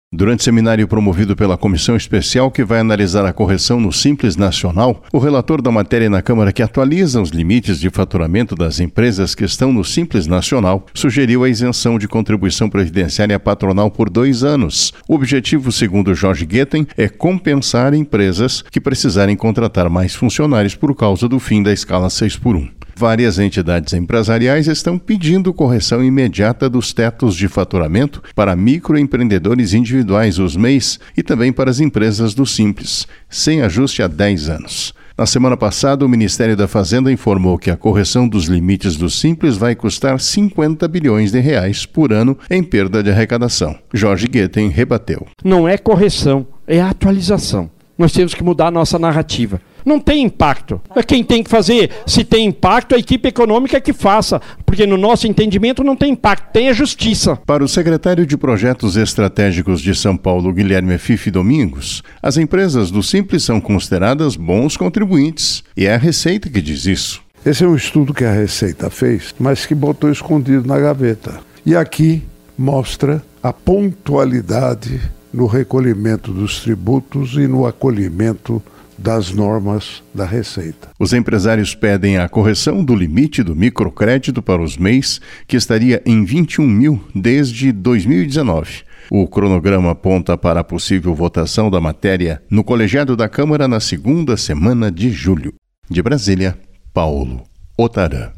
Durante seminário promovido pela Comissão Especial que vai analisar a correção no Simples Nacional, o relator da matéria na Câmara que atualiza os limites de faturamento das empresas que estão no Simples Nacional sugeriu a isenção de contribuição previdenciária patronal por 2 anos. O objetivo, segundo Jorge Guetem, é compensar empresas que precisarem contratar mais funcionários por causa do fim da escala 6x1. Várias entidades empresariais estão pedindo correção imediata dos tetos de faturamento para microempreendedores individuais, os MEIs, e também para as empresas do Simples, sem ajuste há 10 anos. Na semana passada, o Ministério da Fazenda informou que a correção dos limites do Simples vai custar 50 bilhões de reais por ano em perda de arrecadação. Jorge Guetem rebateu. Não é correção, é atualização. Nós temos que mudar a nossa narrativa. Não tem impacto. É quem tem que fazer. Se tem impacto, a equipe econômica que faça. Porque no nosso entendimento não tem impacto, tem a justiça. Para o secretário de Projetos Estratégicos de São Paulo, Guilherme Fife Domingos, as empresas do Simples são consideradas bons contribuintes. E é a Receita que diz isso. Esse é um estudo que a Receita fez, mas que botou escondido na gaveta. E aqui mostra a pontualidade no recolhimento dos tributos e no acolhimento das normas da Receita. Os empresários pedem a correção do limite do microcrédito para os MEIs, que estaria em 21 mil desde 2019. O cronograma aponta para a possível votação da matéria no colegiado da Câmara na segunda semana de julho. De Brasília, Paulo Otarã.